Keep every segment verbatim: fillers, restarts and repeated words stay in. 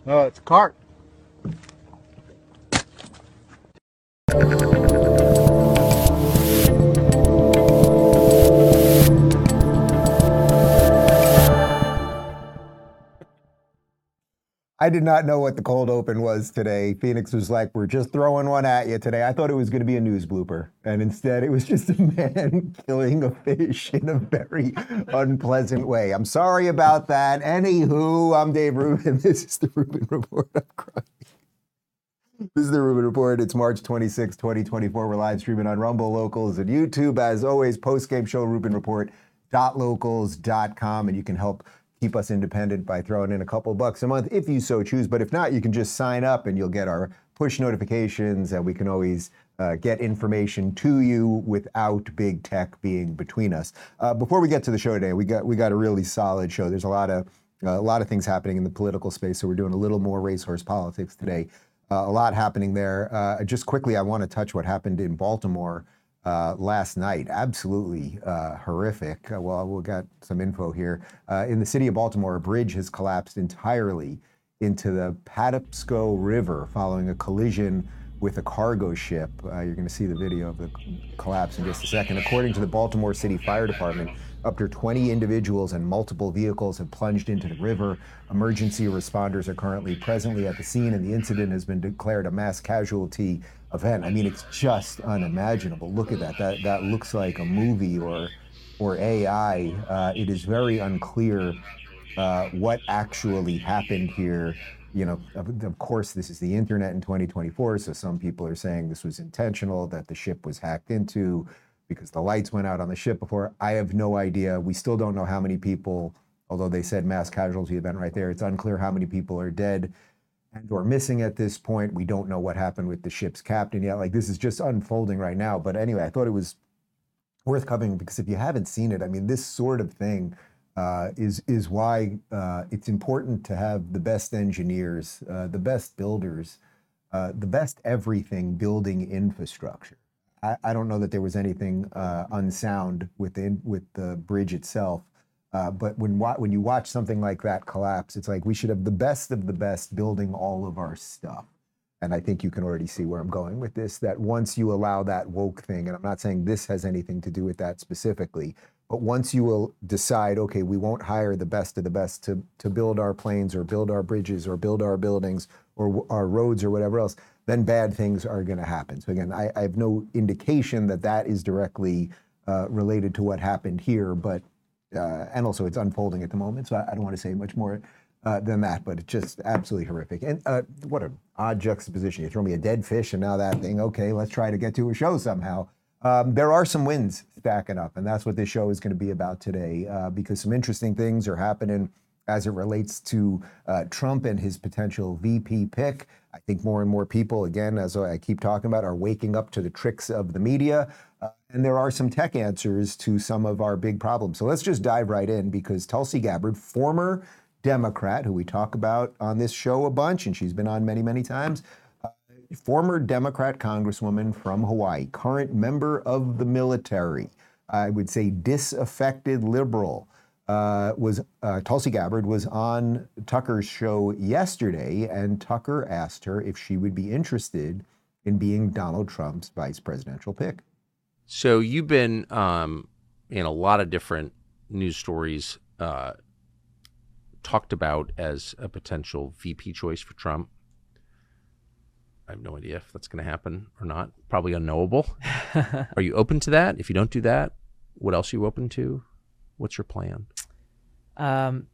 Oh, it's a cart. I did not know what the cold open was today. Phoenix was like, we're just throwing one at you today. I thought it was going to be a news blooper. And instead, it was just a man killing a fish in a very unpleasant way. I'm sorry about that. Anywho, I'm Dave Rubin. This is the Rubin Report. I'm crying. This is the Rubin Report. It's March twenty-sixth, twenty twenty-four. We're live streaming on Rumble, Locals, and YouTube. As always, post-game show, rubin report dot locals dot com, and you can help keep us independent by throwing in a couple bucks a month if you so choose. But if not, you can just sign up and you'll get our push notifications, and we can always uh, get information to you without big tech being between us. Uh, before we get to the show today, we got we got a really solid show. There's a lot of uh, a lot of things happening in the political space, so we're doing a little more racehorse politics today. Uh, a lot happening there. Uh, just quickly, I want to touch what happened in Baltimore uh, last night. Absolutely uh, horrific. Uh, well, we'll get some info here. Uh, in the city of Baltimore, a bridge has collapsed entirely into the Patapsco River following a collision with a cargo ship. Uh, you're going to see the video of the collapse in just a second. According to the Baltimore City Fire Department, up to twenty individuals and multiple vehicles have plunged into the river. Emergency responders are currently presently at the scene, and the incident has been declared a mass casualty event. I mean, it's just unimaginable. Look at that. That that looks like a movie or or A I. Uh, it is very unclear uh, what actually happened here. You know, of, of course, this is the internet in twenty twenty-four, so some people are saying this was intentional, that the ship was hacked into because the lights went out on the ship before. I have no idea. We still don't know how many people, although they said mass casualty event right there, it's unclear how many people are dead and or missing at this point. We don't know what happened with the ship's captain yet. Like, this is just unfolding right now. But anyway, I thought it was worth covering because if you haven't seen it, I mean, this sort of thing uh, is is why uh, it's important to have the best engineers, uh, the best builders, uh, the best everything building infrastructure. I, I don't know that there was anything uh, unsound within with the bridge itself, uh, but when wa- when you watch something like that collapse, it's like we should have the best of the best building all of our stuff. And I think you can already see where I'm going with this, that once you allow that woke thing, and I'm not saying this has anything to do with that specifically, but once you will decide, okay, we won't hire the best of the best to, to build our planes or build our bridges or build our buildings or our roads or whatever else, then bad things are going to happen. So again, I, I have no indication that that is directly uh, related to what happened here, but, uh, and also it's unfolding at the moment, so I, I don't want to say much more Uh, than that, but it's just absolutely horrific. And uh, what an odd juxtaposition. You throw me a dead fish and now that thing, okay, let's try to get to a show somehow. Um, there are some wins stacking up, and that's what this show is going to be about today, uh, because some interesting things are happening as it relates to uh, Trump and his potential V P pick. I think more and more people, again, as I keep talking about, are waking up to the tricks of the media. Uh, and there are some tech answers to some of our big problems. So let's just dive right in, because Tulsi Gabbard, former Democrat, who we talk about on this show a bunch, and she's been on many, many times, uh, former Democrat congresswoman from Hawaii, current member of the military, I would say disaffected liberal, uh, was uh, Tulsi Gabbard was on Tucker's show yesterday, and Tucker asked her if she would be interested in being Donald Trump's vice presidential pick. So you've been um, in a lot of different news stories uh, talked about as a potential V P choice for Trump. I have no idea if that's going to happen or not. Probably unknowable. Are you open to that? If you don't do that, what else are you open to? What's your plan? Um,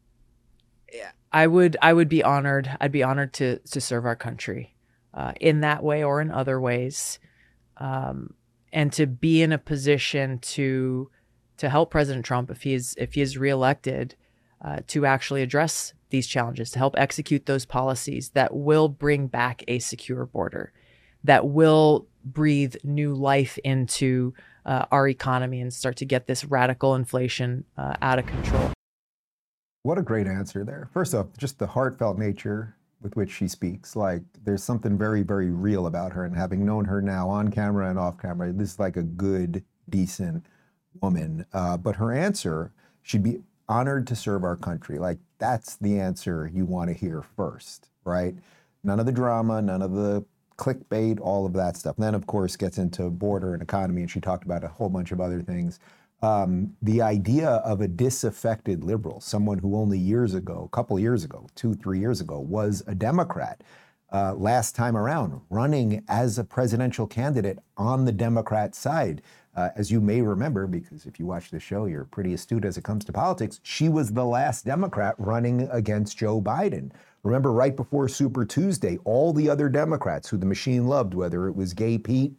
I would I would be honored. I'd be honored to to serve our country uh, in that way or in other ways, um, and to be in a position to to help President Trump if he is if he is reelected. Uh, to actually address these challenges, to help execute those policies that will bring back a secure border, that will breathe new life into uh, our economy and start to get this radical inflation uh, out of control. What a great answer there. First off, just the heartfelt nature with which she speaks. Like, there's something very, very real about her. And having known her now on camera and off camera, this is like a good, decent woman. Uh, but her answer should be honored to serve our country. Like, that's the answer you want to hear first, right? None of the drama, none of the clickbait, all of that stuff. And then, of course, gets into border and economy, and she talked about a whole bunch of other things. Um, the idea of a disaffected liberal, someone who only years ago, a couple years ago, two, three years ago, was a Democrat, uh, last time around, running as a presidential candidate on the Democrat side. Uh, as you may remember, because if you watch the show, you're pretty astute as it comes to politics, she was the last Democrat running against Joe Biden. Remember, right before Super Tuesday, all the other Democrats who the machine loved, whether it was Gay Pete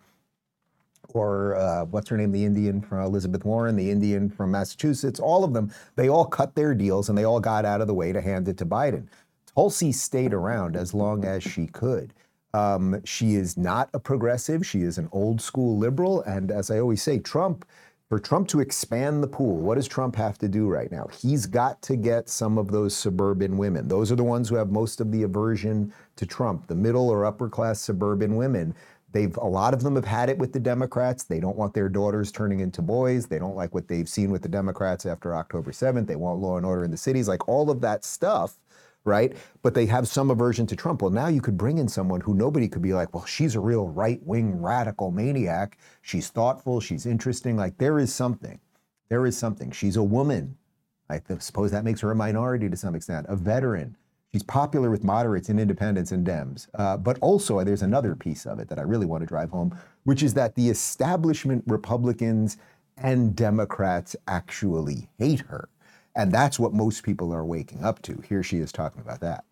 or uh, what's her name, the Indian from Elizabeth Warren, the Indian from Massachusetts, all of them, they all cut their deals and they all got out of the way to hand it to Biden. Tulsi stayed around as long as she could. Um, she is not a progressive. She is an old school liberal. And as I always say, Trump, for Trump to expand the pool, what does Trump have to do right now? He's got to get some of those suburban women. Those are the ones who have most of the aversion to Trump, the middle or upper class suburban women. They've, a lot of them have had it with the Democrats. They don't want their daughters turning into boys. They don't like what they've seen with the Democrats after October seventh. They want law and order in the cities, like all of that stuff, right? But they have some aversion to Trump. Well, now you could bring in someone who nobody could be like, well, she's a real right-wing radical maniac. She's thoughtful. She's interesting. Like, there is something. There is something. She's a woman. I suppose that makes her a minority to some extent, a veteran. She's popular with moderates and independents and Dems. Uh, but also, there's another piece of it that I really want to drive home, which is that the establishment Republicans and Democrats actually hate her. And that's what most people are waking up to. Here she is talking about that.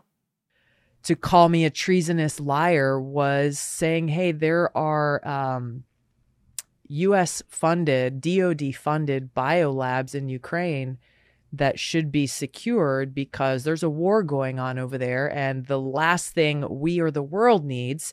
To call me a treasonous liar was saying, hey, there are um, U S funded, D O D funded biolabs in Ukraine that should be secured because there's a war going on over there. And the last thing we or the world needs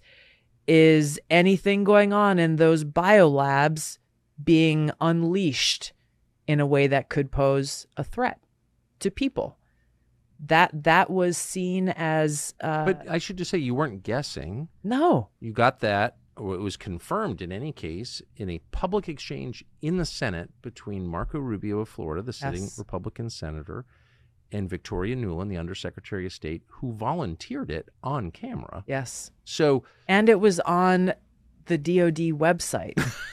is anything going on in those biolabs being unleashed in a way that could pose a threat to people. That that was seen as... Uh, but I should just say, you weren't guessing. No. You got that, or it was confirmed in any case, in a public exchange in the Senate between Marco Rubio of Florida, the sitting Yes. Republican senator, and Victoria Nuland, the Undersecretary of State, who volunteered it on camera. Yes. So... And it was on the D O D website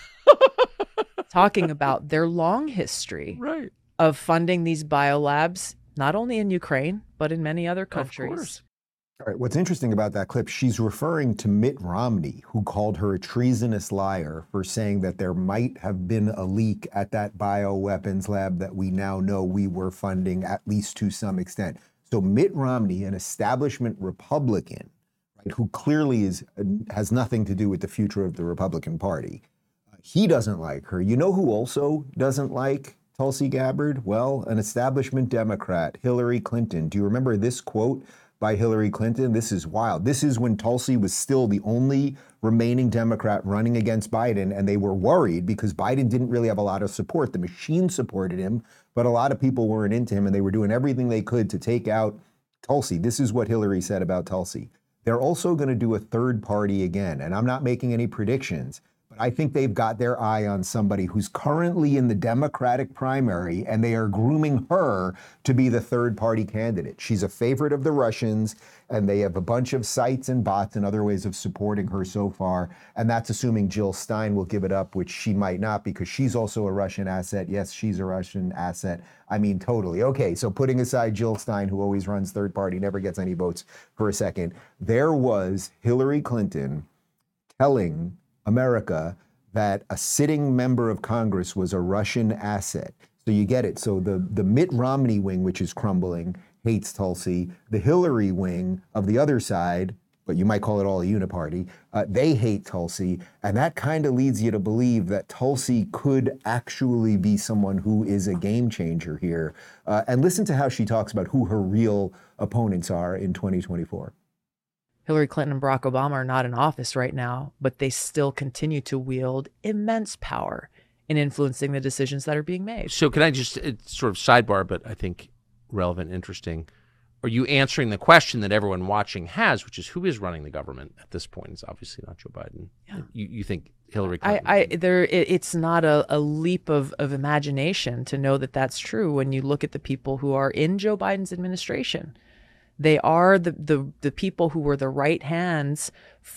talking about their long history Right. of funding these biolabs, not only in Ukraine, but in many other countries. Of course. All right, what's interesting about that clip, she's referring to Mitt Romney, who called her a treasonous liar for saying that there might have been a leak at that bioweapons lab that we now know we were funding, at least to some extent. So Mitt Romney, an establishment Republican, right, who clearly is has nothing to do with the future of the Republican Party, uh, he doesn't like her. You know who also doesn't like Tulsi Gabbard? Well, an establishment Democrat, Hillary Clinton. Do you remember this quote by Hillary Clinton? This is wild. This is when Tulsi was still the only remaining Democrat running against Biden, and they were worried because Biden didn't really have a lot of support. The machine supported him, but a lot of people weren't into him, and they were doing everything they could to take out Tulsi. This is what Hillary said about Tulsi. They're also going to do a third party again, and I'm not making any predictions, but I think they've got their eye on somebody who's currently in the Democratic primary, and they are grooming her to be the third party candidate. She's a favorite of the Russians, and they have a bunch of sites and bots and other ways of supporting her so far. And that's assuming Jill Stein will give it up, which she might not, because she's also a Russian asset. Yes, she's a Russian asset. I mean, totally. Okay, so putting aside Jill Stein, who always runs third party, never gets any votes, for a second, there was Hillary Clinton telling America that a sitting member of Congress was a Russian asset. So you get it. So the, the Mitt Romney wing, which is crumbling, hates Tulsi. The Hillary wing of the other side, but you might call it all a uniparty, uh, they hate Tulsi. And that kind of leads you to believe that Tulsi could actually be someone who is a game changer here. Uh, and listen to how she talks about who her real opponents are in twenty twenty-four. Hillary Clinton and Barack Obama are not in office right now, but they still continue to wield immense power in influencing the decisions that are being made. So can I just, it's sort of sidebar, but I think relevant, interesting. are you answering the question that everyone watching has, which is who is running the government at this point? It's obviously not Joe Biden. Yeah. You, you think Hillary I, Clinton? I there it, it's not a, a leap of, of imagination to know that that's true when you look at the people who are in Joe Biden's administration. They are the, the, the people who were the right hands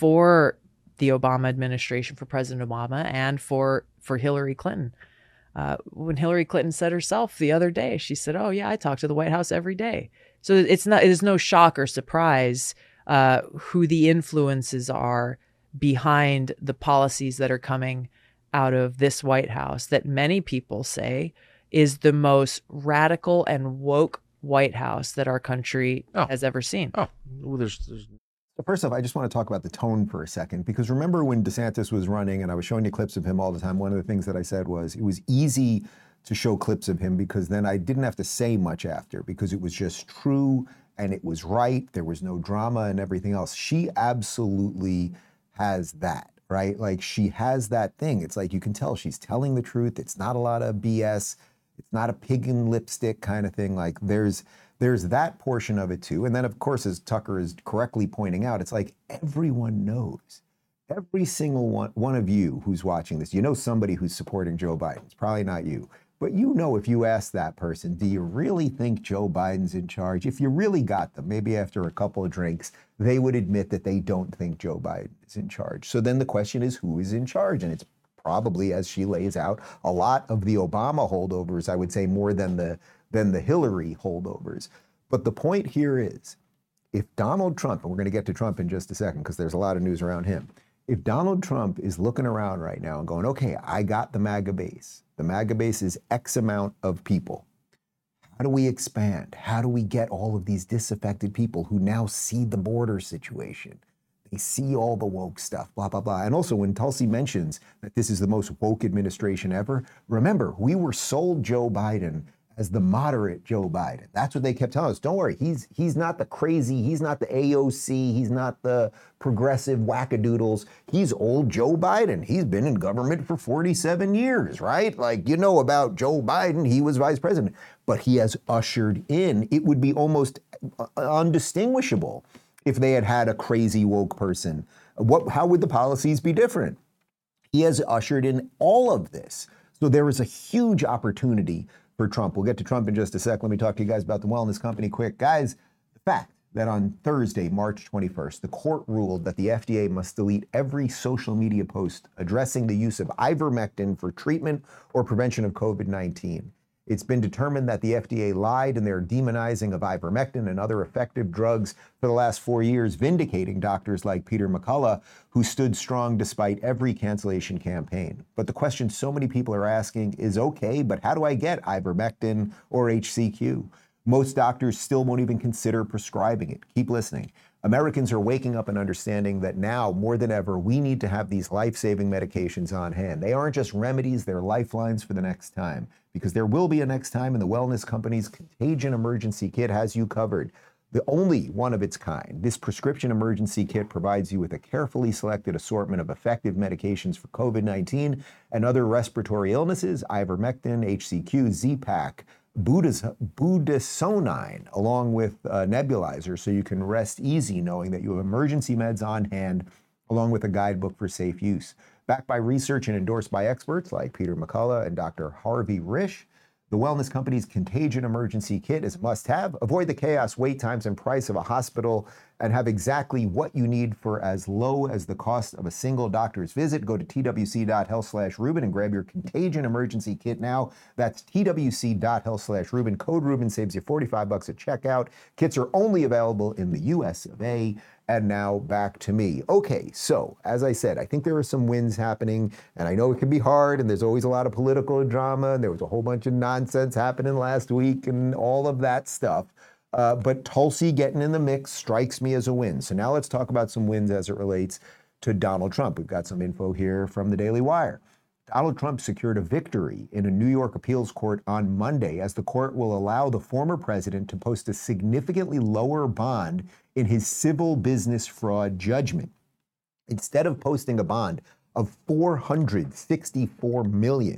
for the Obama administration, for President Obama, and for, for Hillary Clinton. Uh, when Hillary Clinton said herself the other day, she said, "Oh yeah, I talk to the White House every day." So it's not, it is no shock or surprise uh, who the influences are behind the policies that are coming out of this White House that many people say is the most radical and woke White House that our country Oh. has ever seen. Oh, well, there's, there's So first off, I just want to talk about the tone for a second, because remember when DeSantis was running and I was showing you clips of him all the time, one of the things that I said was it was easy to show clips of him because then I didn't have to say much after, because it was just true and it was right. There was no drama and everything else. She absolutely has that, right? Like she has that thing. It's like you can tell she's telling the truth. It's not a lot of B S. It's not a pig in lipstick kind of thing. Like there's there's that portion of it too. And then of course, as Tucker is correctly pointing out, it's like everyone knows. Every single one, one of you who's watching this, you know somebody who's supporting Joe Biden. It's probably not you. But you know, if you ask that person, do you really think Joe Biden's in charge? If you really got them, maybe after a couple of drinks, they would admit that they don't think Joe Biden is in charge. So then the question is, who is in charge? And it's probably, as she lays out, a lot of the Obama holdovers, I would say more than the, than the Hillary holdovers. But the point here is, if Donald Trump, and we're going to get to Trump in just a second because there's a lot of news around him, if Donald Trump is looking around right now and going, okay, I got the MAGA base. The MAGA base is X amount of people. How do we expand? How do we get all of these disaffected people who now see the border situation? They see all the woke stuff, blah, blah, blah. And also when Tulsi mentions that this is the most woke administration ever, remember, we were sold Joe Biden as the moderate Joe Biden. That's what they kept telling us. Don't worry, he's he's not the crazy, he's not the A O C, he's not the progressive wackadoodles. He's old Joe Biden. He's been in government for forty-seven years, right? Like, you know about Joe Biden, he was vice president, but he has ushered in, it would be almost undistinguishable if they had had a crazy woke person. What, how would the policies be different? He has ushered in all of this. So there is a huge opportunity for Trump. We'll get to Trump in just a sec. Let me talk to you guys about the wellness company quick. Guys, the fact that on Thursday, March twenty-first, the court ruled that the F D A must delete every social media post addressing the use of ivermectin for treatment or prevention of COVID nineteen. It's been determined that the F D A lied in their demonizing of ivermectin and other effective drugs for the last four years, vindicating doctors like Peter McCullough, who stood strong despite every cancellation campaign. But the question so many people are asking is, okay, but how do I get ivermectin or H C Q? Most doctors still won't even consider prescribing it. Keep listening. Americans are waking up and understanding that now, more than ever, we need to have these life-saving medications on hand. They aren't just remedies, they're lifelines for the next time, because there will be a next time, and the wellness company's Contagion Emergency Kit has you covered. The only one of its kind. This prescription emergency kit provides you with a carefully selected assortment of effective medications for COVID nineteen and other respiratory illnesses, ivermectin, H C Q, Z-Pak, Budas- budesonide, along with uh, nebulizer, so you can rest easy knowing that you have emergency meds on hand, along with a guidebook for safe use. Backed by research and endorsed by experts like Peter McCullough and Doctor Harvey Risch, the wellness company's Contagion Emergency Kit is a must-have. Avoid the chaos, wait times, and price of a hospital, and have exactly what you need for as low as the cost of a single doctor's visit. Go to twc.health slash Ruben and grab your Contagion Emergency Kit now. That's twc.health slash Ruben. Code Ruben saves you forty-five bucks at checkout. Kits are only available in the U S of A. And now back to me. Okay, so as I said, I think there are some wins happening, and I know it can be hard, and there's always a lot of political drama, and there was a whole bunch of nonsense happening last week and all of that stuff. Uh, but Tulsi getting in the mix strikes me as a win. So now let's talk about some wins as it relates to Donald Trump. We've got some info here from the Daily Wire. Donald Trump secured a victory in a New York appeals court on Monday, as the court will allow the former president to post a significantly lower bond in his civil business fraud judgment. Instead of posting a bond of four hundred sixty-four million dollars,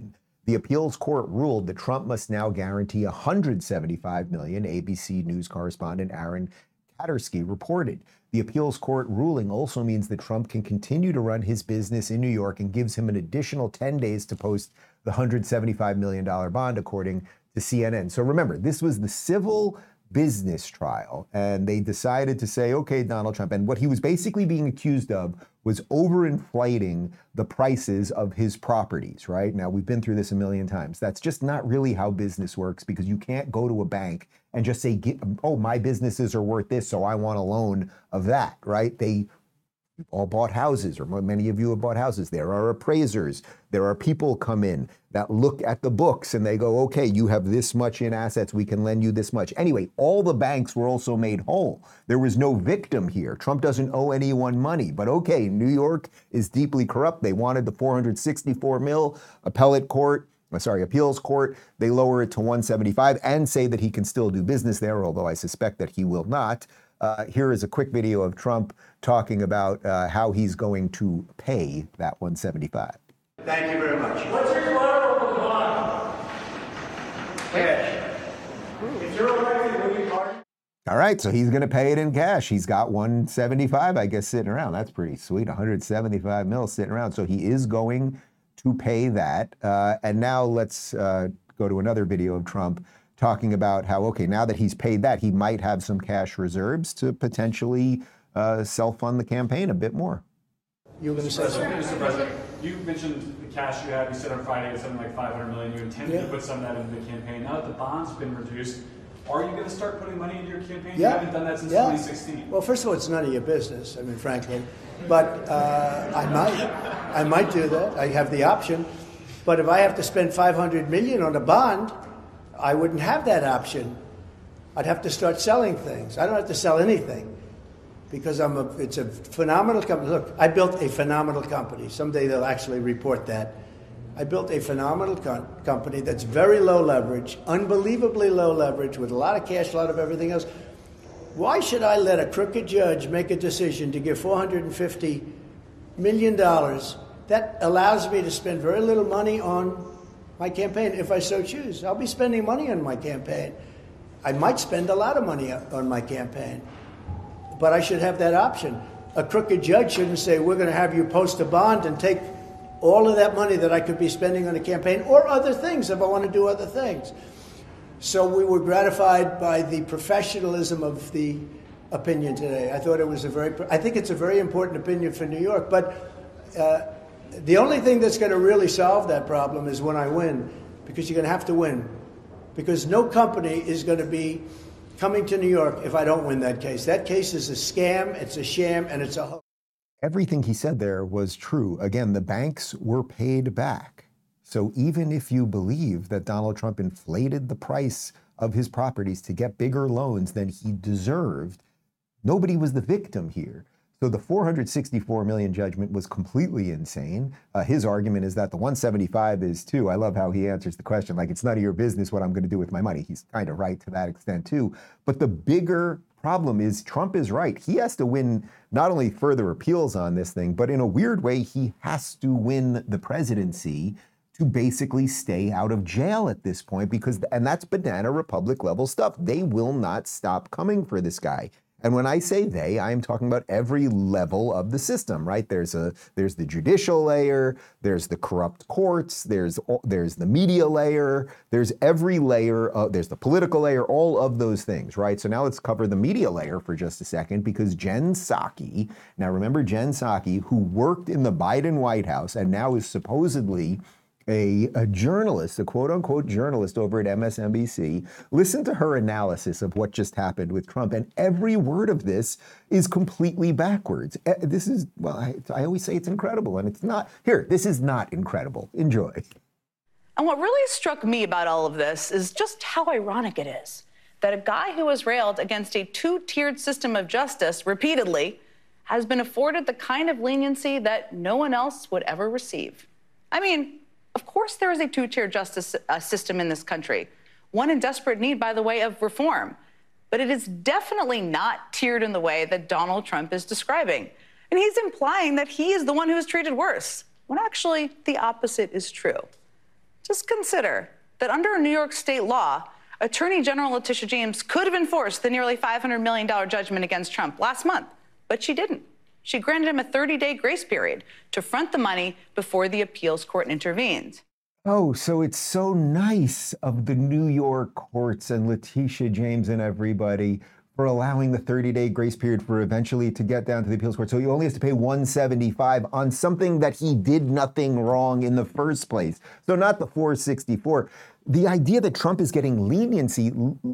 The appeals court ruled that Trump must now guarantee one hundred seventy-five million dollars, A B C News correspondent Aaron Katersky reported. The appeals court ruling also means that Trump can continue to run his business in New York and gives him an additional ten days to post the one hundred seventy-five million dollars bond, according to C N N. So remember, this was the civil business trial, and they decided to say, okay, Donald Trump, and what he was basically being accused of was overinflating the prices of his properties, right? Now, we've been through this a million times. That's just not really how business works, because you can't go to a bank and just say, oh, my businesses are worth this, so I want a loan of that, right? They all bought houses, or many of you have bought houses. There are appraisers. There are people come in that look at the books and they go, okay, you have this much in assets, we can lend you this much. Anyway, all the banks were also made whole. There was no victim here. Trump doesn't owe anyone money, but okay, New York is deeply corrupt. They wanted the four hundred sixty-four mil appellate court, sorry, appeals court. They lower it to one seventy-five and say that he can still do business there, although I suspect that he will not. Uh, here is a quick video of Trump talking about uh, how he's going to pay that one seventy-five. Thank you very much. What's your collateral for the bond? Cash. Is there a way to move card? All right, so he's going to pay it in cash. He's got one seventy-five, I guess, sitting around. That's pretty sweet, one hundred seventy-five mil sitting around. So he is going to pay that. Uh, and now let's uh, go to another video of Trump talking about how, okay, now that he's paid that, he might have some cash reserves to potentially uh, self-fund the campaign a bit more. You were going to say something? Mister President, you mentioned the cash you had. You said on Friday it's something like five hundred million dollars. You intended Yeah. to put some of that into the campaign. Now that the bond's been reduced, are you going to start putting money into your campaign? Yeah. You haven't done that since Yeah. twenty sixteen. Well, first of all, it's none of your business, I mean, frankly. But uh, I might. I might do that. I have the option. But if I have to spend five hundred million dollars on a bond, I wouldn't have that option. I'd have to start selling things. I don't have to sell anything because I'm a, it's a phenomenal company. Look, I built a phenomenal company. Someday they'll actually report that. I built a phenomenal co- company that's very low leverage, unbelievably low leverage, with a lot of cash, a lot of everything else. Why should I let a crooked judge make a decision to give four hundred fifty million dollars that allows me to spend very little money on my campaign if I so choose? I'll be spending money on my campaign. I might spend a lot of money on my campaign, but I should have that option. A crooked judge shouldn't say, we're going to have you post a bond and take all of that money that I could be spending on a campaign or other things if I want to do other things. So we were gratified by the professionalism of the opinion today. I thought it was a very, I think it's a very important opinion for New York, but uh, the only thing that's going to really solve that problem is when I win, because you're going to have to win. Because no company is going to be coming to New York if I don't win that case. That case is a scam, it's a sham, and it's a hoax. Everything he said there was true. Again, the banks were paid back. So even if you believe that Donald Trump inflated the price of his properties to get bigger loans than he deserved, nobody was the victim here. So the four hundred sixty-four million dollars judgment was completely insane. Uh, his argument is that the one seventy-five is too. I love how he answers the question, like, it's none of your business what I'm going to do with my money. He's kind of right to that extent too. But the bigger problem is Trump is right. He has to win not only further appeals on this thing, but in a weird way, he has to win the presidency to basically stay out of jail at this point, because, and that's banana republic level stuff. They will not stop coming for this guy. And when I say they, I'm talking about every level of the system, right? There's a there's the judicial layer, there's the corrupt courts, there's there's the media layer, there's every layer, of, there's the political layer, all of those things, right? So now let's cover the media layer for just a second, because Jen Psaki, now remember Jen Psaki, who worked in the Biden White House and now is supposedly A, a journalist, a quote-unquote journalist over at M S N B C. Listen to her analysis of what just happened with Trump, and every word of this is completely backwards. This is, well, I, I always say it's incredible, and it's not. Here, this is not incredible. Enjoy. And what really struck me about all of this is just how ironic it is that a guy who has railed against a two-tiered system of justice repeatedly has been afforded the kind of leniency that no one else would ever receive. I mean, of course there is a two-tier justice uh, system in this country, one in desperate need, by the way, of reform. But it is definitely not tiered in the way that Donald Trump is describing. And he's implying that he is the one who is treated worse, when actually the opposite is true. Just consider that under New York state law, Attorney General Letitia James could have enforced the nearly five hundred million dollars judgment against Trump last month, but she didn't. She granted him a thirty-day grace period to front the money before the appeals court intervened. Oh, so it's so nice of the New York courts and Letitia James and everybody for allowing the thirty-day grace period for eventually to get down to the appeals court. So he only has to pay one hundred seventy-five dollars on something that he did nothing wrong in the first place. So not the four hundred sixty-four dollars. The idea that Trump is getting leniency,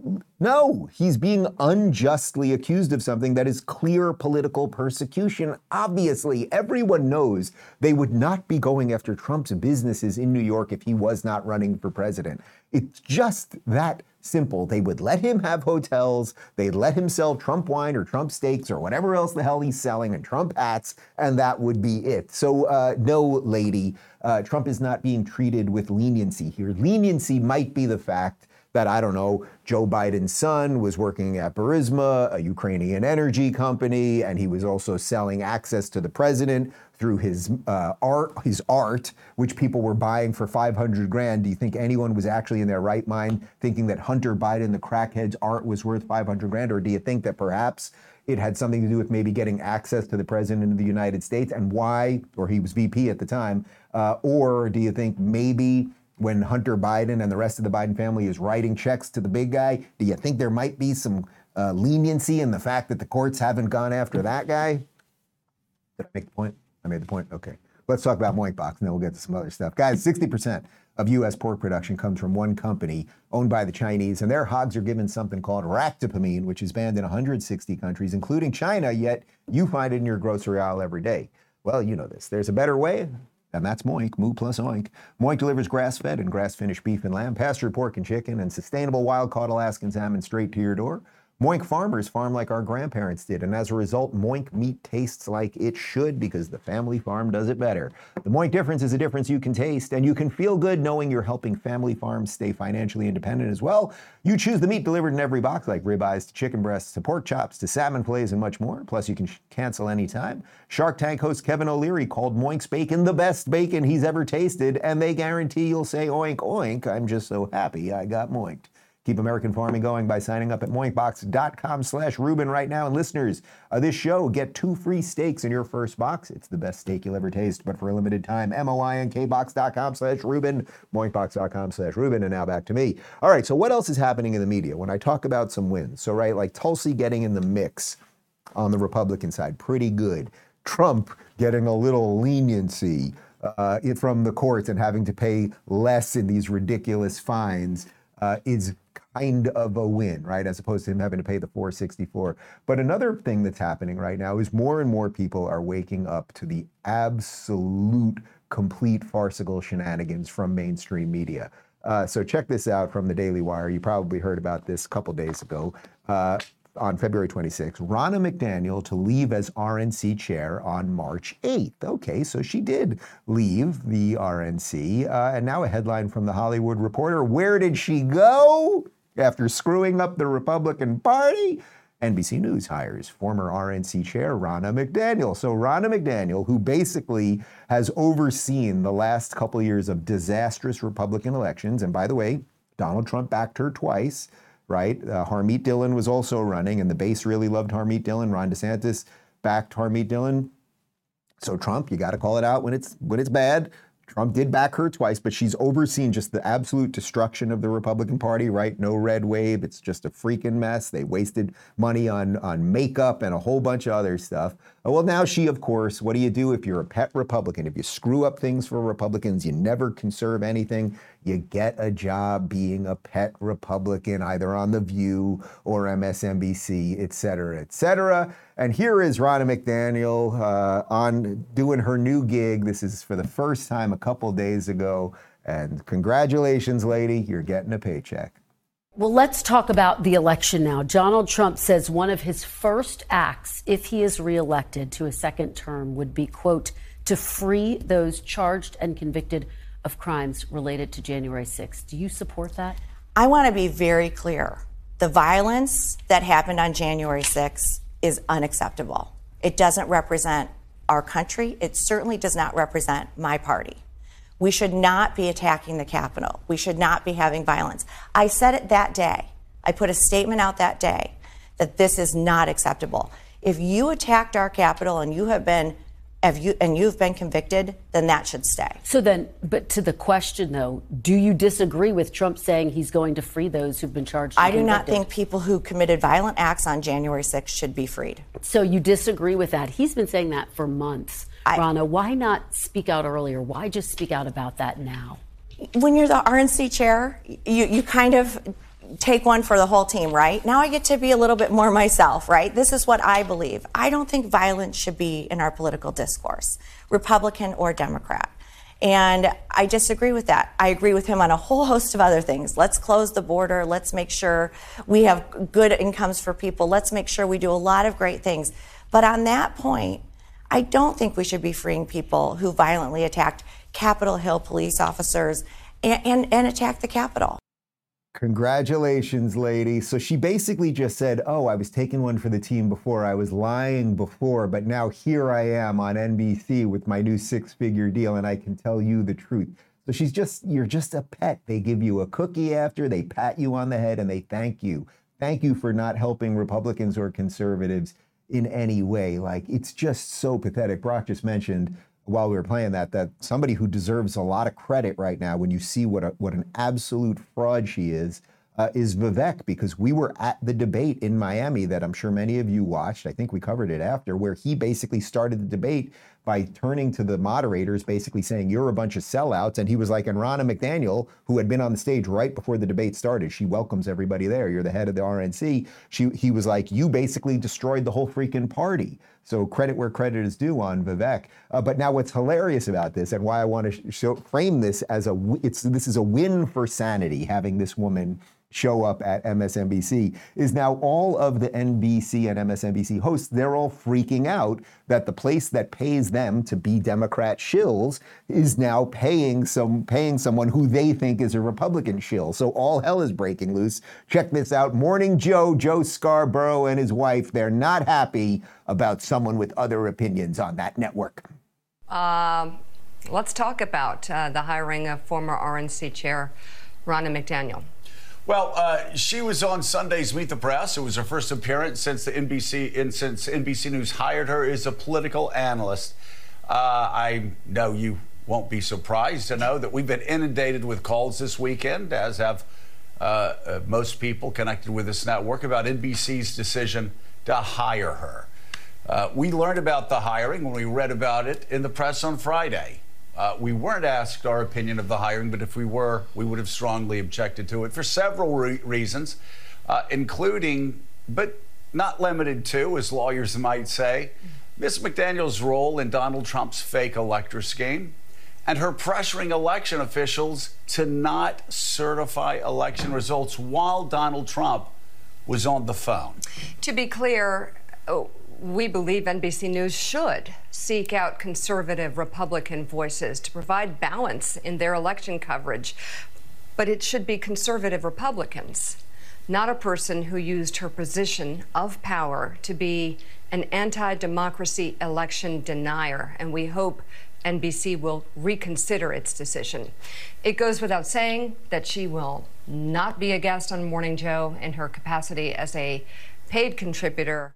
no, he's being unjustly accused of something that is clear political persecution. Obviously, everyone knows they would not be going after Trump's businesses in New York if he was not running for president. It's just that simple. They would let him have hotels, they'd let him sell Trump wine or Trump steaks or whatever else the hell he's selling and Trump hats, and that would be it. So uh, no, lady, uh, Trump is not being treated with leniency here. Leniency might be the fact that, I don't know, Joe Biden's son was working at Burisma, a Ukrainian energy company, and he was also selling access to the president through his uh, art, his art, which people were buying for five hundred grand. Do you think anyone was actually in their right mind thinking that Hunter Biden, the crackhead's art, was worth five hundred grand? Or do you think that perhaps it had something to do with maybe getting access to the president of the United States and why, or he was V P at the time, uh, or do you think maybe when Hunter Biden and the rest of the Biden family is writing checks to the big guy, do you think there might be some uh, leniency in the fact that the courts haven't gone after that guy? Did I make the point? I made the point? Okay. Let's talk about Moinkbox, and then we'll get to some other stuff. Guys, sixty percent of U S pork production comes from one company owned by the Chinese, and their hogs are given something called ractopamine, which is banned in one hundred sixty countries, including China, yet you find it in your grocery aisle every day. Well, you know this. There's a better way, and that's Moink, Moo plus Oink. Moink delivers grass-fed and grass-finished beef and lamb, pastured pork and chicken, and sustainable wild-caught Alaskan salmon straight to your door. Moink farmers farm like our grandparents did, and as a result, Moink meat tastes like it should because the family farm does it better. The Moink difference is a difference you can taste, and you can feel good knowing you're helping family farms stay financially independent as well. You choose the meat delivered in every box, like ribeyes to chicken breasts to pork chops to salmon fillets and much more. Plus, you can sh- cancel anytime. Shark Tank host Kevin O'Leary called Moink's bacon the best bacon he's ever tasted, and they guarantee you'll say oink, oink. I'm just so happy I got moinked. Keep American farming going by signing up at moinkbox.com slash Ruben right now. And listeners of this show get two free steaks in your first box. It's the best steak you'll ever taste, but for a limited time. M-O-I-N-K-box.com slash Ruben, moinkbox.com slash Ruben. And now back to me. All right, so what else is happening in the media when I talk about some wins? So, right, like Tulsi getting in the mix on the Republican side, pretty good. Trump getting a little leniency uh, from the courts and having to pay less in these ridiculous fines uh, is kind of a win, right? As opposed to him having to pay the four hundred sixty-four. But another thing that's happening right now is more and more people are waking up to the absolute, complete farcical shenanigans from mainstream media. Uh, so check this out from the Daily Wire. You probably heard about this a couple days ago. Uh, on February twenty-sixth, Ronna McDaniel to leave as R N C chair on March eighth. Okay, so she did leave the R N C. Uh, and now a headline from The Hollywood Reporter. Where did she go after screwing up the Republican Party? N B C News hires former R N C chair Ronna McDaniel. So Ronna McDaniel, who basically has overseen the last couple of years of disastrous Republican elections, and by the way, Donald Trump backed her twice, right? Uh, Harmeet Dillon was also running, and the base really loved Harmeet Dillon. Ron DeSantis backed Harmeet Dillon. So Trump, you got to call it out when it's when it's bad. Trump did back her twice, but she's overseen just the absolute destruction of the Republican Party, right? No red wave. It's just a freaking mess. They wasted money on, on makeup and a whole bunch of other stuff. Well, now she, of course, what do you do if you're a pet Republican? If you screw up things for Republicans, you never conserve anything. You get a job being a pet Republican, either on The View or M S N B C, et cetera, et cetera. And here is Ronna McDaniel uh, on doing her new gig. This is for the first time a couple days ago. And congratulations, lady, you're getting a paycheck. Well, let's talk about the election now. Donald Trump says one of his first acts, if he is reelected to a second term, would be, quote, to free those charged and convicted of crimes related to January sixth. Do you support that? I want to be very clear. The violence that happened on January sixth is unacceptable. It doesn't represent our country. It certainly does not represent my party. We should not be attacking the Capitol. We should not be having violence. I said it that day. I put a statement out that day that this is not acceptable. If you attacked our Capitol and you have been Have you, and you've been convicted, then that should stay. So then, but to the question though, do you disagree with Trump saying he's going to free those who've been charged? I do not think people who committed violent acts on January sixth should be freed. So you disagree with that? He's been saying that for months. I, Rana, why not speak out earlier? Why just speak out about that now? When you're the R N C chair, you, you kind of take one for the whole team, right? Now I get to be a little bit more myself, right? This is what I believe. I don't think violence should be in our political discourse, Republican or Democrat. And I disagree with that. I agree with him on a whole host of other things. Let's close the border. Let's make sure we have good incomes for people. Let's make sure we do a lot of great things. But on that point, I don't think we should be freeing people who violently attacked Capitol Hill police officers and, and, and attacked the Capitol. Congratulations, lady. So she basically just said, oh, I was taking one for the team before. I was lying before, but now here I am on N B C with my new six-figure deal, and I can tell you the truth. So she's just, you're just a pet. They give you a cookie after, they pat you on the head, and they thank you. Thank you for not helping Republicans or conservatives in any way. Like, it's just so pathetic. Brock just mentioned while we were playing that, that somebody who deserves a lot of credit right now when you see what a, what an absolute fraud she is, uh, is Vivek, because we were at the debate in Miami that I'm sure many of you watched. I think we covered it after, where he basically started the debate by turning to the moderators, basically saying, you're a bunch of sellouts. And he was like, and Ronna McDaniel, who had been on the stage right before the debate started, she welcomes everybody there. You're the head of the R N C. She, he was like, you basically destroyed the whole freaking party. So credit where credit is due on Vivek. Uh, but now what's hilarious about this, and why I want to show, frame this as a, it's, this is a win for sanity, having this woman show up at M S N B C, is now all of the N B C and M S N B C hosts, they're all freaking out that the place that pays them to be Democrat shills is now paying some paying someone who they think is a Republican shill. So all hell is breaking loose. Check this out. Morning Joe, Joe Scarborough and his wife, they're not happy about someone with other opinions on that network. Um, let's talk about uh, the hiring of former R N C chair Ronna McDaniel. Well, uh, she was on Sunday's Meet the Press. It was her first appearance since the N B C in, since N B C News hired her as a political analyst. Uh, I know you won't be surprised to know that we've been inundated with calls this weekend, as have uh, uh, most people connected with this network, about N B C's decision to hire her. Uh, we learned about the hiring when we read about it in the press on Friday. Uh, we weren't asked our opinion of the hiring, but if we were, we would have strongly objected to it for several re reasons, uh, including, but not limited to, as lawyers might say, Miz McDaniel's role in Donald Trump's fake elector scheme and her pressuring election officials to not certify election results while Donald Trump was on the phone. To be clear, oh, we believe N B C News should seek out conservative Republican voices to provide balance in their election coverage. But it should be conservative Republicans, not a person who used her position of power to be an anti-democracy election denier. And we hope N B C will reconsider its decision. It goes without saying that she will not be a guest on Morning Joe in her capacity as a paid contributor.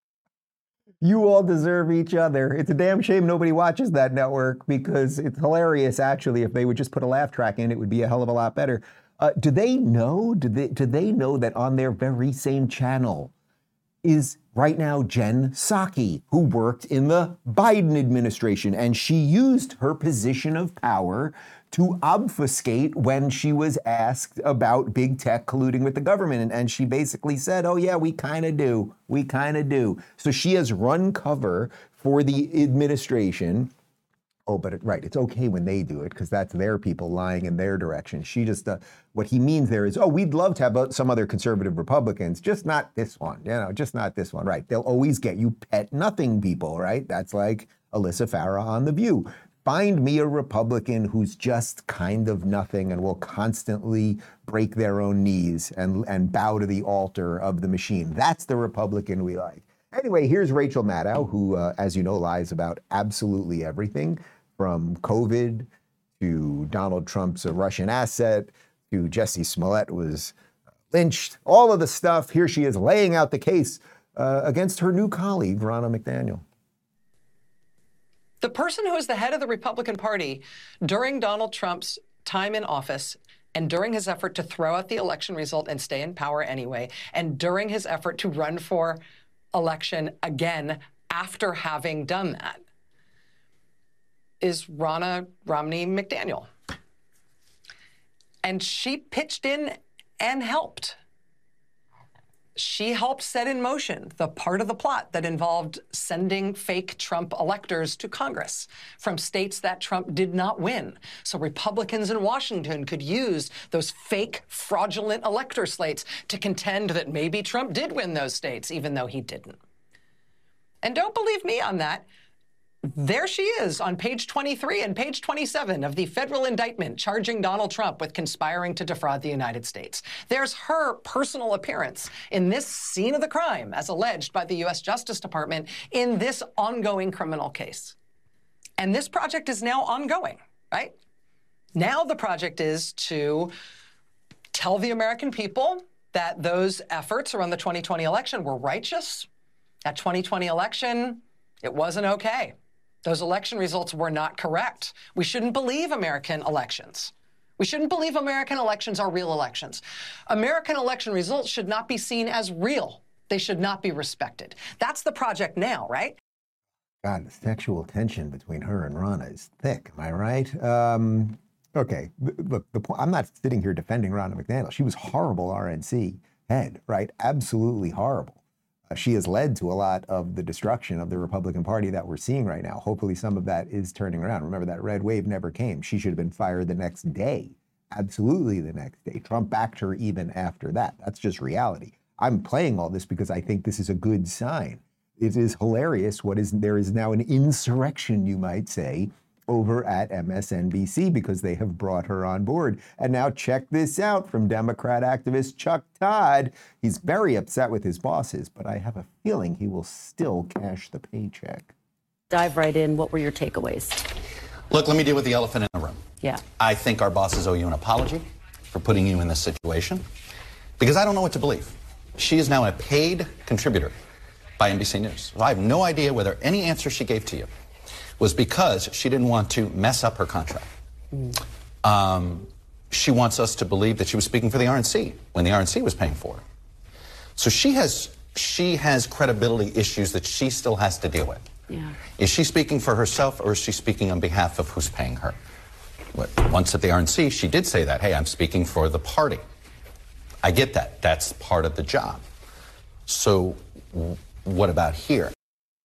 You all deserve each other. It's a damn shame nobody watches that network, because it's hilarious, actually. If they would just put a laugh track in, it would be a hell of a lot better. Uh, do they know, do they, do they know that on their very same channel is right now Jen Psaki, who worked in the Biden administration, and she used her position of power to obfuscate when she was asked about big tech colluding with the government. And, and she basically said, oh yeah, we kind of do. We kind of do. So she has run cover for the administration. Oh, but it, right, it's okay when they do it, because that's their people lying in their direction. She just, uh, what he means there is, oh, we'd love to have some other conservative Republicans, just not this one, you know, just not this one, right? They'll always get you pet nothing people, right? That's like Alyssa Farah on The View. Find me a Republican who's just kind of nothing and will constantly break their own knees and, and bow to the altar of the machine. That's the Republican we like. Anyway, here's Rachel Maddow, who, uh, as you know, lies about absolutely everything, from COVID to Donald Trump's a Russian asset, to Jussie Smollett was lynched, all of the stuff. Here she is laying out the case uh, against her new colleague, Ronna McDaniel. The person who is the head of the Republican Party during Donald Trump's time in office and during his effort to throw out the election result and stay in power anyway, and during his effort to run for election again after having done that, is Ronna Romney McDaniel. And she pitched in and helped. She helped set in motion the part of the plot that involved sending fake Trump electors to Congress from states that Trump did not win. So Republicans in Washington could use those fake, fraudulent elector slates to contend that maybe Trump did win those states, even though he didn't. And don't believe me on that. There she is on page twenty-three and page twenty-seven of the federal indictment charging Donald Trump with conspiring to defraud the United States. There's her personal appearance in this scene of the crime, as alleged by the U S Justice Department in this ongoing criminal case. And this project is now ongoing, right? Now the project is to tell the American people that those efforts around the twenty twenty election were righteous. That twenty twenty election, it wasn't okay. Those election results were not correct. We shouldn't believe American elections. We shouldn't believe American elections are real elections. American election results should not be seen as real. They should not be respected. That's the project now, right? God, the sexual tension between her and Ronna is thick. Am I right? Um, okay, look, the point, I'm not sitting here defending Ronna McDaniel. She was horrible R N C head, right? Absolutely horrible. She has led to a lot of the destruction of the Republican Party that we're seeing right now. Hopefully some of that is turning around. Remember, that red wave never came. She should have been fired the next day. Absolutely the next day. Trump backed her even after that. That's just reality. I'm playing all this because I think this is a good sign. It is hilarious what is there is now an insurrection, you might say, over at M S N B C because they have brought her on board. And now check this out from Democrat activist Chuck Todd. He's very upset with his bosses, but I have a feeling he will still cash the paycheck. Dive right in. What were your takeaways? Look, let me deal with the elephant in the room. Yeah. I think our bosses owe you an apology for putting you in this situation because I don't know what to believe. She is now a paid contributor by N B C News. So I have no idea whether any answer she gave to you was because she didn't want to mess up her contract. Mm. Um, she wants us to believe that she was speaking for the R N C when the R N C was paying for her. So she has she has credibility issues that she still has to deal with. Yeah. Is she speaking for herself or is she speaking on behalf of who's paying her? But once at the R N C, she did say that, hey, I'm speaking for the party. I get that. That's part of the job. So w- what about here?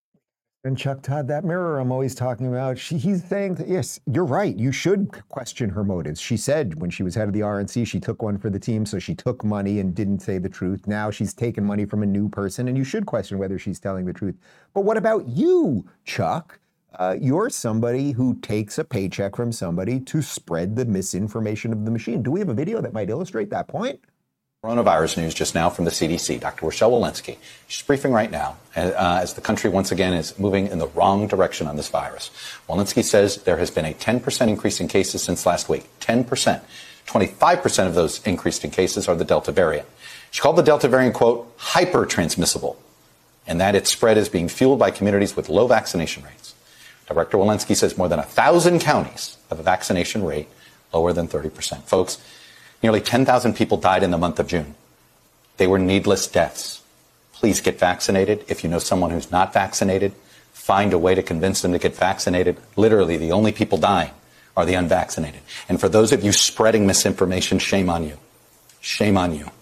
And Chuck Todd, that mirror I'm always talking about, she, he's saying, that, yes, you're right. You should question her motives. She said when she was head of the R N C, she took one for the team, so she took money and didn't say the truth. Now she's taken money from a new person, and you should question whether she's telling the truth. But what about you, Chuck? Uh, you're somebody who takes a paycheck from somebody to spread the misinformation of the machine. Do we have a video that might illustrate that point? Coronavirus news just now from the C D C. Doctor Rochelle Walensky. She's briefing right now uh, as the country once again is moving in the wrong direction on this virus. Walensky says there has been a ten percent increase in cases since last week. ten percent. twenty-five percent of those increased in cases are the Delta variant. She called the Delta variant, quote, hyper-transmissible, and that its spread is being fueled by communities with low vaccination rates. Director Walensky says more than one thousand counties have a vaccination rate lower than thirty percent. Folks, nearly ten thousand people died in the month of June. They were needless deaths. Please get vaccinated. If you know someone who's not vaccinated, find a way to convince them to get vaccinated. Literally, the only people dying are the unvaccinated. And for those of you spreading misinformation, shame on you. Shame on you.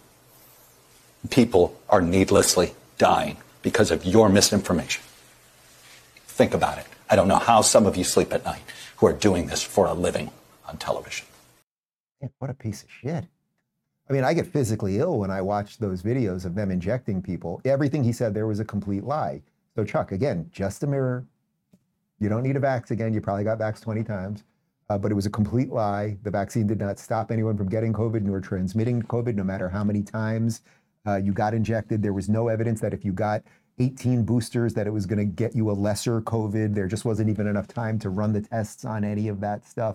People are needlessly dying because of your misinformation. Think about it. I don't know how some of you sleep at night who are doing this for a living on television. Man, what a piece of shit. I mean, I get physically ill when I watch those videos of them injecting people. Everything he said there was a complete lie. So Chuck, again, just a mirror. You don't need a vax again. You probably got vaxxed twenty times. Uh, but it was a complete lie. The vaccine did not stop anyone from getting COVID nor transmitting COVID, no matter how many times uh, you got injected. There was no evidence that if you got eighteen boosters that it was going to get you a lesser COVID. There just wasn't even enough time to run the tests on any of that stuff.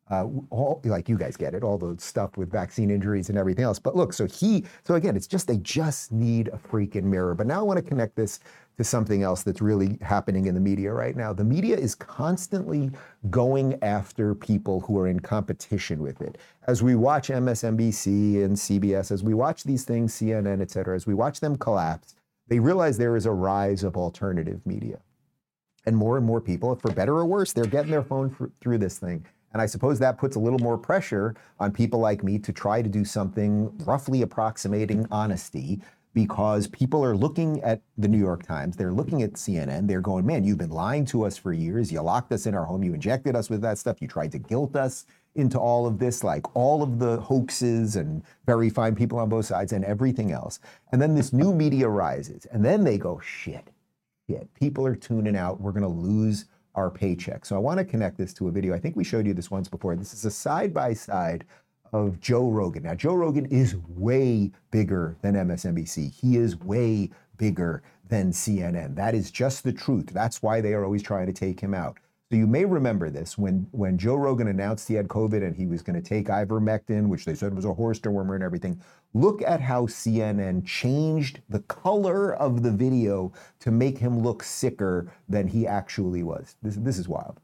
Uh, all, like you guys get it, all the stuff with vaccine injuries and everything else. But look, so he, so again, it's just, they just need a freaking mirror. But now I want to connect this to something else that's really happening in the media right now. The media is constantly going after people who are in competition with it. As we watch M S N B C and C B S, as we watch these things, C N N, et cetera, as we watch them collapse, they realize there is a rise of alternative media. And more and more people, for better or worse, they're getting their phone f- through this thing. And I suppose that puts a little more pressure on people like me to try to do something roughly approximating honesty, because people are looking at the New York Times, they're looking at C N N, they're going, man, you've been lying to us for years, you locked us in our home, you injected us with that stuff, you tried to guilt us into all of this, like all of the hoaxes and very fine people on both sides and everything else. And then this new media rises, and then they go, shit, shit, people are tuning out, we're gonna lose our paycheck. So I want to connect this to a video. I think we showed you this once before. This is a side-by-side of Joe Rogan. Now, Joe Rogan is way bigger than M S N B C. He is way bigger than C N N. That is just the truth. That's why they are always trying to take him out. So you may remember this when, when Joe Rogan announced he had COVID and he was going to take ivermectin, which they said was a horse dewormer and everything. Look at how C N N changed the color of the video to make him look sicker than he actually was. This, this is wild.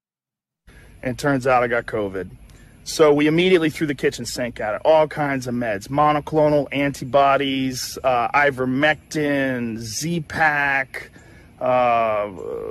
And it turns out I got COVID. So we immediately threw the kitchen sink at it. All kinds of meds, monoclonal antibodies, uh, ivermectin, Z-Pak, uh,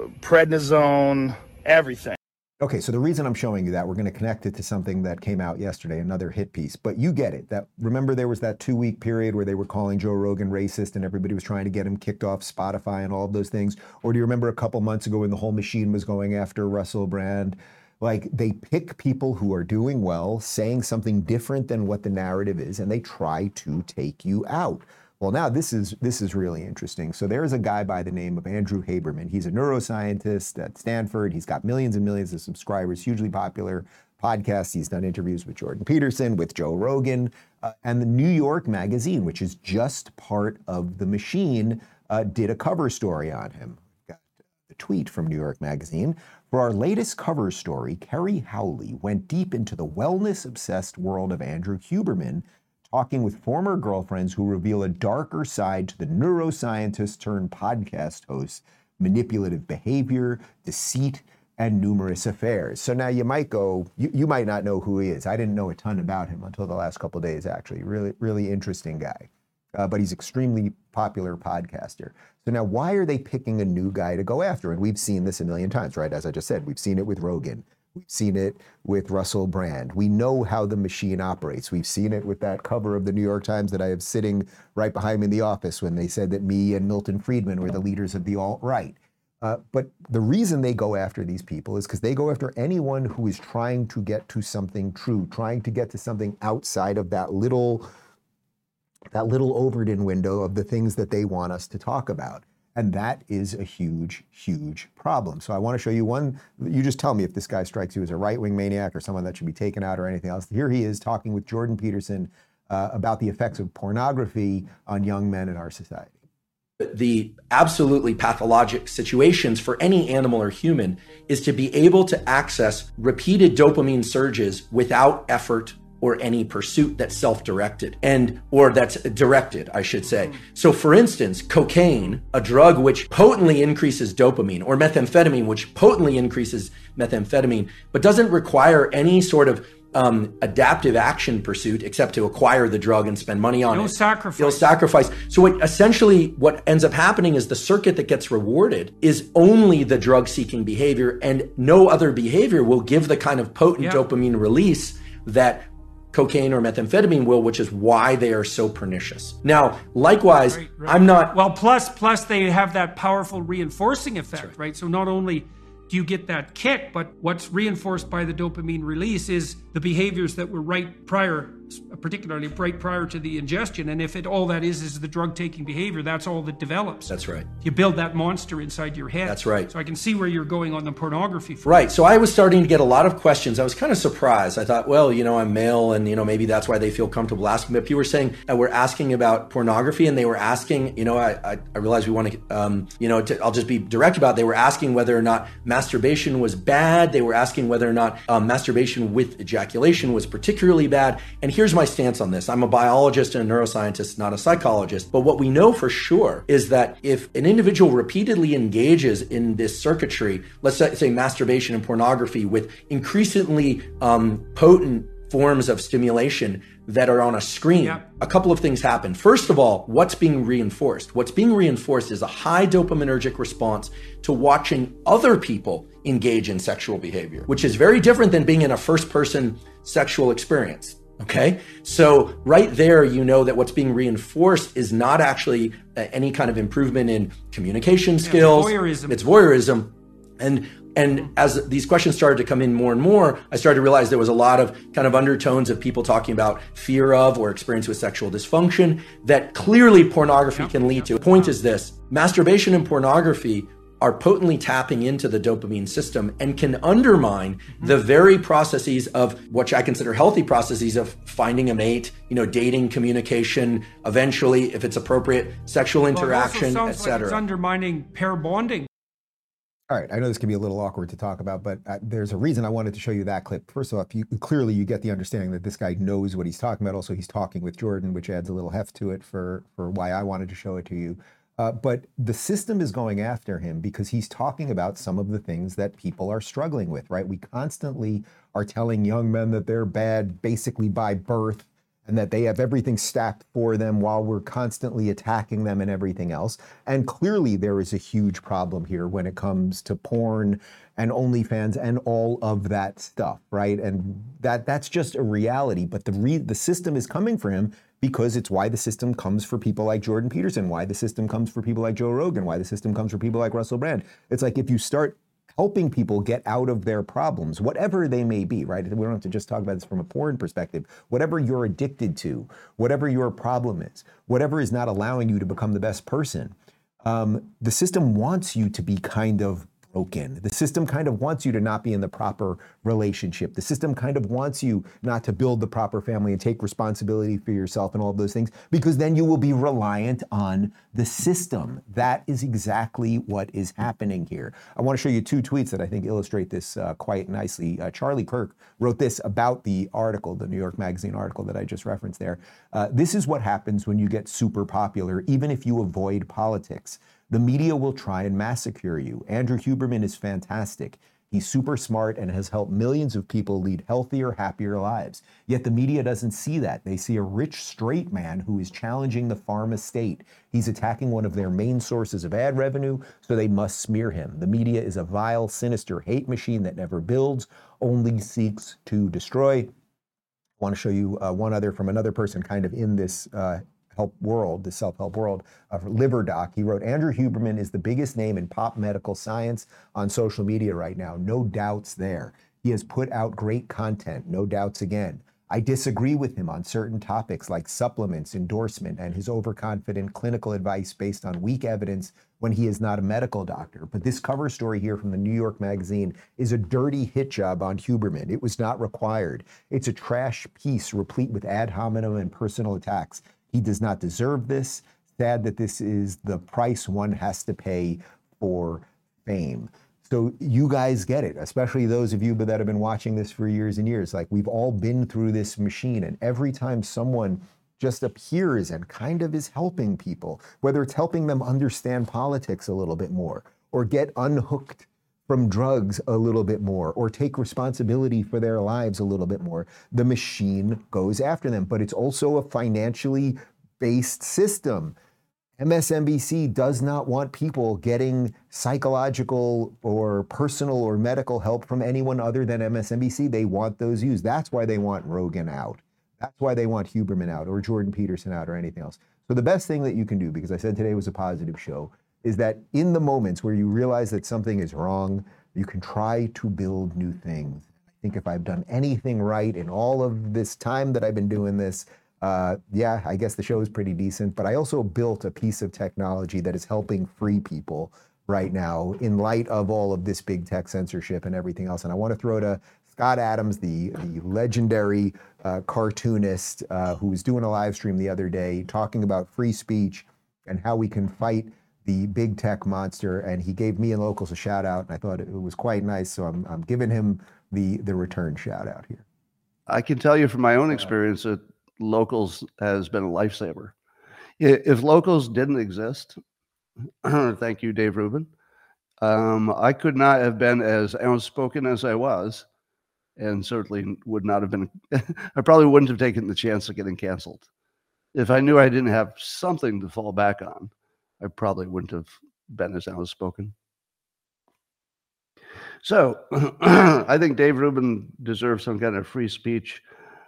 prednisone, everything. Okay, so the reason I'm showing you that, we're going to connect it to something that came out yesterday, another hit piece. But you get it. That remember there was that two-week period where they were calling Joe Rogan racist and everybody was trying to get him kicked off Spotify and all of those things? Or do you remember a couple months ago when the whole machine was going after Russell Brand? Like, they pick people who are doing well, saying something different than what the narrative is, and they try to take you out. Well, now this is this is really interesting. So there's a guy by the name of Andrew Haberman. He's a neuroscientist at Stanford. He's got millions and millions of subscribers, hugely popular podcasts. He's done interviews with Jordan Peterson, with Joe Rogan, uh, and the New York Magazine, which is just part of the machine, uh, did a cover story on him. Got a tweet from New York Magazine. For our latest cover story, Kerry Howley went deep into the wellness-obsessed world of Andrew Huberman, talking with former girlfriends who reveal a darker side to the neuroscientist turned podcast host, manipulative behavior, deceit, and numerous affairs. So now you might go, you, you might not know who he is. I didn't know a ton about him until the last couple of days, actually. Really, really interesting guy. Uh, but he's extremely popular podcaster. So now why are they picking a new guy to go after? And we've seen this a million times, right? As I just said, we've seen it with Rogan. We've seen it with Russell Brand. We know how the machine operates. We've seen it with that cover of the New York Times that I have sitting right behind me in the office when they said that me and Milton Friedman were the leaders of the alt-right. Uh, but the reason they go after these people is because they go after anyone who is trying to get to something true, trying to get to something outside of that little, that little Overton window of the things that they want us to talk about. And that is a huge, huge problem. So I want to show you one. You just tell me if this guy strikes you as a right-wing maniac or someone that should be taken out or anything else. Here he is talking with Jordan Peterson uh, about the effects of pornography on young men in our society. The absolutely pathologic situations for any animal or human is to be able to access repeated dopamine surges without effort or any pursuit that's self-directed and or that's directed, I should say. So for instance, cocaine, a drug which potently increases dopamine, or methamphetamine, which potently increases methamphetamine, but doesn't require any sort of um, adaptive action pursuit except to acquire the drug and spend money on no it. sacrifice. No sacrifice. So what, essentially what ends up happening is the circuit that gets rewarded is only the drug-seeking behavior, and no other behavior will give the kind of potent Yeah. dopamine release that cocaine or methamphetamine will, which is why they are so pernicious. Now, likewise, Right, right. I'm not... Well, plus, plus they have that powerful reinforcing effect, right. right? So not only do you get that kick, but what's reinforced by the dopamine release is the behaviors that were right prior particularly right prior to the ingestion. And if it all that is is the drug-taking behavior, that's all that develops. That's right. You build that monster inside your head. That's right. So I can see where you're going on the pornography front. Right. So I was starting to get a lot of questions. I was kind of surprised. I thought, well, you know, I'm male and, you know, maybe that's why they feel comfortable asking. But people were saying, uh, we're asking about pornography, and they were asking, you know, I, I, I realize we want to, um, you know, to, I'll just be direct about it. They were asking whether or not masturbation was bad. They were asking whether or not um, masturbation with ejaculation was particularly bad. And here's my stance on this. I'm a biologist and a neuroscientist, not a psychologist. But what we know for sure is that if an individual repeatedly engages in this circuitry, let's say, say masturbation and pornography with increasingly um, potent forms of stimulation that are on a screen, yeah. a couple of things happen. First of all, what's being reinforced? What's being reinforced is a high dopaminergic response to watching other people engage in sexual behavior, which is very different than being in a first-person sexual experience. Okay, so right there, you know that what's being reinforced is not actually uh, any kind of improvement in communication skills. Yeah, it's voyeurism. It's voyeurism. And And as these questions started to come in more and more, I started to realize there was a lot of kind of undertones of people talking about fear of or experience with sexual dysfunction that clearly pornography can lead to. The point is this: masturbation and pornography are potently tapping into the dopamine system and can undermine mm-hmm. the very processes of what I consider healthy processes of finding a mate, you know, dating, communication, eventually, if it's appropriate, sexual interaction, well, it also et sounds like cetera. It's undermining pair bonding. All right, I know this can be a little awkward to talk about, but uh, there's a reason I wanted to show you that clip. First off, you, clearly you get the understanding that this guy knows what he's talking about. Also, he's talking with Jordan, which adds a little heft to it for, for why I wanted to show it to you. Uh, but the system is going after him because he's talking about some of the things that people are struggling with, right? We constantly are telling young men that they're bad basically by birth and that they have everything stacked for them while we're constantly attacking them and everything else. And clearly there is a huge problem here when it comes to porn and OnlyFans and all of that stuff, right? And that that's just a reality. But the re- the system is coming for him because it's why the system comes for people like Jordan Peterson, why the system comes for people like Joe Rogan, why the system comes for people like Russell Brand. It's like if you start helping people get out of their problems, whatever they may be, right? We don't have to just talk about this from a porn perspective. Whatever you're addicted to, whatever your problem is, whatever is not allowing you to become the best person, um, the system wants you to be kind of broken. The system kind of wants you to not be in the proper relationship. The system kind of wants you not to build the proper family and take responsibility for yourself and all of those things, because then you will be reliant on the system. That is exactly what is happening here. I want to show you two tweets that I think illustrate this uh, quite nicely. Uh, Charlie Kirk wrote this about the article, the New York Magazine article that I just referenced there. Uh, this is what happens when you get super popular, even if you avoid politics. The media will try and massacre you. Andrew Huberman is fantastic. He's super smart and has helped millions of people lead healthier, happier lives. Yet the media doesn't see that. They see a rich, straight man who is challenging the farm estate. He's attacking one of their main sources of ad revenue, so they must smear him. The media is a vile, sinister hate machine that never builds, only seeks to destroy. I want to show you uh, one other from another person kind of in this uh, help world, the self-help world of LiverDoc. He wrote, Andrew Huberman is the biggest name in pop medical science on social media right now. No doubts there. He has put out great content. No doubts again. I disagree with him on certain topics like supplements, endorsement, and his overconfident clinical advice based on weak evidence when he is not a medical doctor. But this cover story here from the New York Magazine is a dirty hit job on Huberman. It was not required. It's a trash piece replete with ad hominem and personal attacks. He does not deserve this. Sad that this is the price one has to pay for fame. So you guys get it, especially those of you that have been watching this for years and years. Like, we've all been through this machine, and every time someone just appears and kind of is helping people, whether it's helping them understand politics a little bit more, or get unhooked from drugs a little bit more, or take responsibility for their lives a little bit more, the machine goes after them. But it's also a financially based system. M S N B C does not want people getting psychological or personal or medical help from anyone other than M S N B C. They want those used. That's why they want Rogan out. That's why they want Huberman out, or Jordan Peterson out, or anything else. So the best thing that you can do, because I said today was a positive show, is that in the moments where you realize that something is wrong, you can try to build new things. I think if I've done anything right in all of this time that I've been doing this, uh, yeah, I guess the show is pretty decent. But I also built a piece of technology that is helping free people right now in light of all of this big tech censorship and everything else. And I want to throw to Scott Adams, the, the legendary uh, cartoonist uh, who was doing a live stream the other day talking about free speech and how we can fight the big tech monster. And he gave me and Locals a shout out, and I thought it was quite nice. So I'm, I'm giving him the, the return shout out here. I can tell you from my own experience that Locals has been a lifesaver. If Locals didn't exist, thank you, Dave Rubin, um, I could not have been as outspoken as I was, and certainly would not have been, I probably wouldn't have taken the chance of getting canceled. If I knew I didn't have something to fall back on, I probably wouldn't have been as outspoken. So I think Dave Rubin deserves some kind of free speech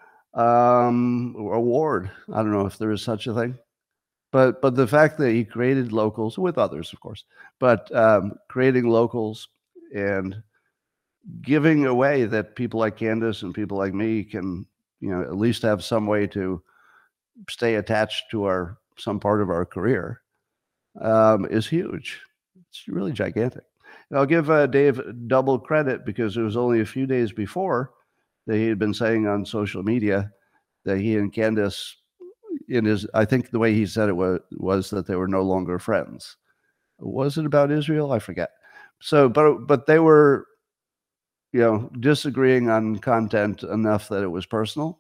um, award. I don't know if there is such a thing. But but the fact that he created Locals, with others, of course, but um, creating Locals and giving a way that people like Candace and people like me can, you know, at least have some way to stay attached to our some part of our career um, is huge. It's really gigantic. And I'll give uh, Dave double credit because it was only a few days before that he had been saying on social media that he and Candace, in his, I think the way he said it was, was that they were no longer friends. Was it about Israel? I forget. So, but but they were, you know, disagreeing on content enough that it was personal.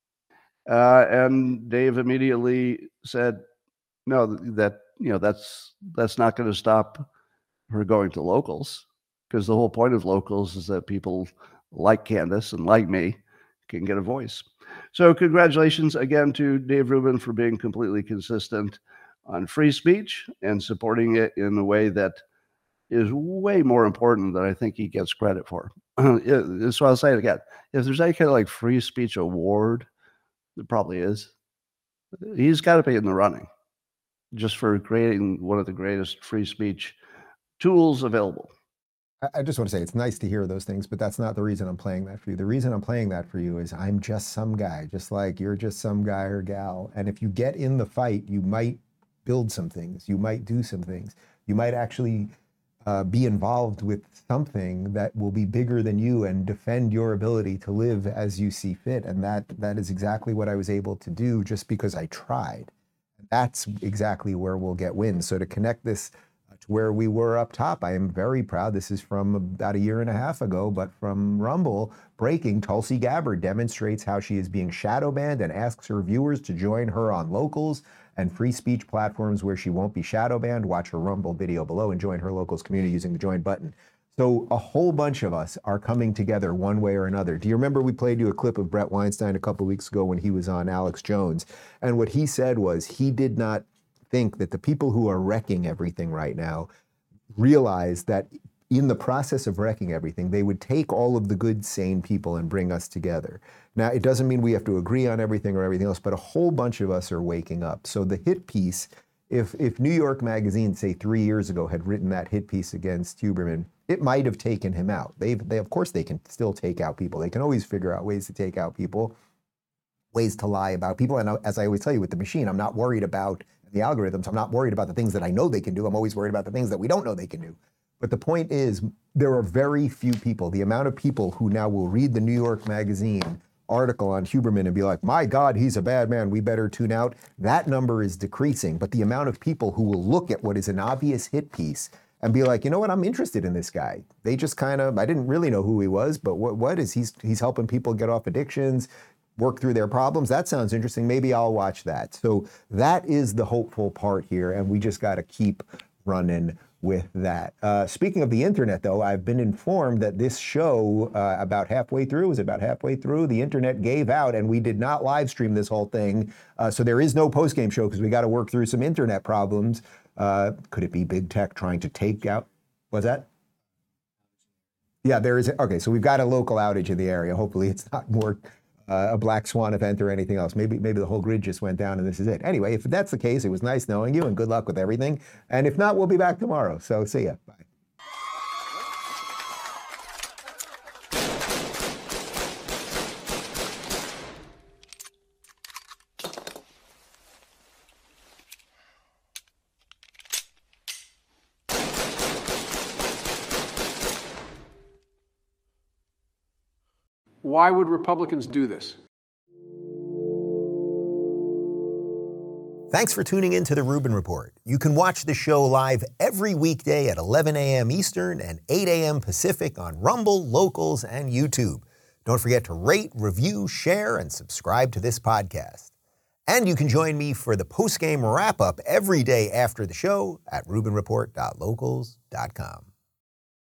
Uh, and Dave immediately said, no, that, you know, that's, that's not going to stop her going to Locals, because the whole point of Locals is that people like Candace and like me can get a voice. So congratulations again to Dave Rubin for being completely consistent on free speech and supporting it in a way that is way more important than I think he gets credit for. So I'll say it again. If there's any kind of like free speech award, there probably is. He's got to be in the running just for creating one of the greatest free speech tools available. I just want to say it's nice to hear those things, but that's not the reason I'm playing that for you. The reason I'm playing that for you is I'm just some guy, just like you're just some guy or gal. And if you get in the fight, you might build some things. You might do some things. You might actually uh, be involved with something that will be bigger than you and defend your ability to live as you see fit. And that that is exactly what I was able to do just because I tried. That's exactly where we'll get wins. So to connect this to where we were up top, I am very proud. This is from about a year and a half ago, but from Rumble, breaking, Tulsi Gabbard demonstrates how she is being shadow banned and asks her viewers to join her on Locals and free speech platforms where she won't be shadow banned. Watch her Rumble video below and join her Locals community using the join button. So a whole bunch of us are coming together one way or another. Do you remember we played you a clip of Brett Weinstein a couple of weeks ago when he was on Alex Jones? And what he said was he did not think that the people who are wrecking everything right now realize that in the process of wrecking everything, they would take all of the good, sane people and bring us together. Now, it doesn't mean we have to agree on everything or everything else, but a whole bunch of us are waking up. So the hit piece, if if New York Magazine, say three years ago, had written that hit piece against Huberman, it might have taken him out. They've, they, of course, they can still take out people. They can always figure out ways to take out people, ways to lie about people. And as I always tell you with the machine, I'm not worried about the algorithms. I'm not worried about the things that I know they can do. I'm always worried about the things that we don't know they can do. But the point is, there are very few people, the amount of people who now will read the New York Magazine article on Huberman and be like, my God, he's a bad man, we better tune out. That number is decreasing. But the amount of people who will look at what is an obvious hit piece and be like, you know what, I'm interested in this guy. They just kind of, I didn't really know who he was, but what, what is he's he's helping people get off addictions, work through their problems. That sounds interesting. Maybe I'll watch that. So that is the hopeful part here, and we just got to keep running with that. Uh, speaking of the internet, though, I've been informed that this show, uh, about halfway through, was about halfway through, the internet gave out, and we did not live stream this whole thing. Uh, so there is no post-game show because we got to work through some internet problems. Uh, could it be big tech trying to take out? What's that? Yeah, there is. Okay, so we've got a local outage in the area. Hopefully it's not more Uh, a black swan event or anything else. Maybe maybe the whole grid just went down and this is it. Anyway, if that's the case, it was nice knowing you and good luck with everything. And if not, we'll be back tomorrow. So see ya. Bye. Why would Republicans do this? Thanks for tuning in to the Rubin Report. You can watch the show live every weekday at eleven a.m. Eastern and eight a.m. Pacific on Rumble, Locals, and YouTube. Don't forget to rate, review, share, and subscribe to this podcast. And you can join me for the post-game wrap-up every day after the show at rubin report dot locals dot com.